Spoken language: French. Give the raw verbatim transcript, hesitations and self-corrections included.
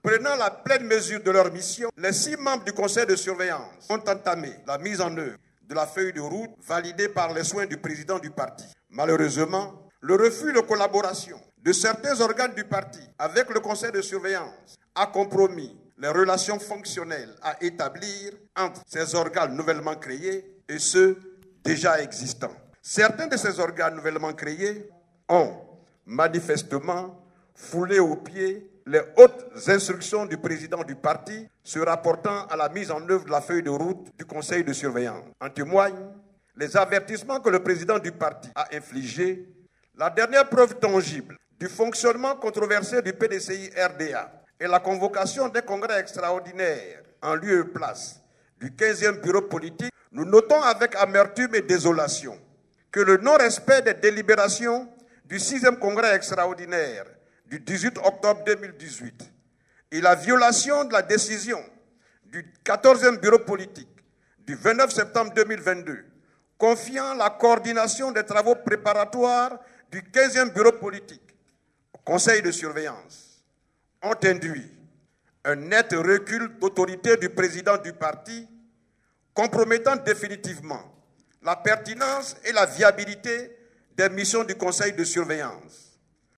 Prenant la pleine mesure de leur mission, les six membres du conseil de surveillance ont entamé la mise en œuvre de la feuille de route validée par les soins du président du parti. Malheureusement, le refus de collaboration de certains organes du parti avec le conseil de surveillance a compromis les relations fonctionnelles à établir entre ces organes nouvellement créés et ceux déjà existants. Certains de ces organes nouvellement créés ont manifestement foulé aux pieds les hautes instructions du président du parti se rapportant à la mise en œuvre de la feuille de route du conseil de surveillance. En témoignent les avertissements que le président du parti a infligés, la dernière preuve tangible du fonctionnement controversé du P D C I R D A et la convocation d'un congrès extraordinaire en lieu et place du quinzième bureau politique. Nous notons avec amertume et désolation que le non-respect des délibérations du sixième congrès extraordinaire du dix-huit octobre deux mille dix-huit et la violation de la décision du quatorzième bureau politique du vingt-neuf septembre deux mille vingt-deux confiant la coordination des travaux préparatoires du quinzième bureau politique au conseil de surveillance ont induit un net recul d'autorité du président du parti, compromettant définitivement la pertinence et la viabilité des missions du conseil de surveillance.